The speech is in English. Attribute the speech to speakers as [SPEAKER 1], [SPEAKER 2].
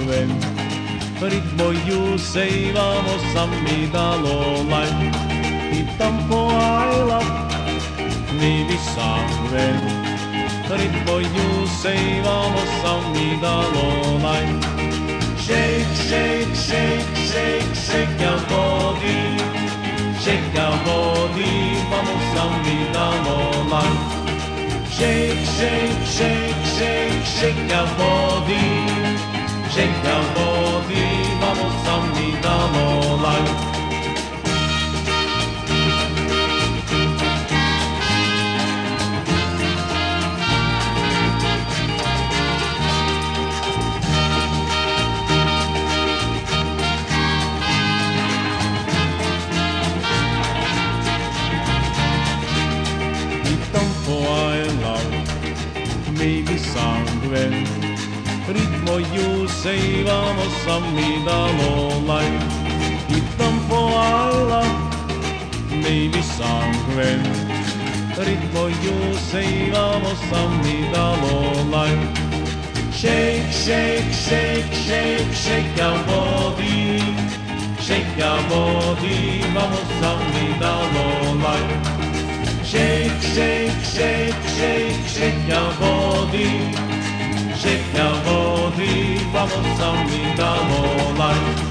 [SPEAKER 1] sangre, ritmo you say vamos a mi dalo y tampoco I love mi sangre, ritmo you say vamos a mi dalo shake, shake, shake, shake, shake your body, shake your body, vamos a mi dalo shake, shake, shake, shake, shake your body, shake your body, vamos a mi dalo mi sangre, ritmo you say vamos a mi dalo y tampoco I love mi sangre, ritmo you say vamos a mi dalo shake, shake, shake, shake, shake your body, shake your body, vamos a mi dalo shake, shake, shake, shake, shake your body, shake your body, vamos a mi dalo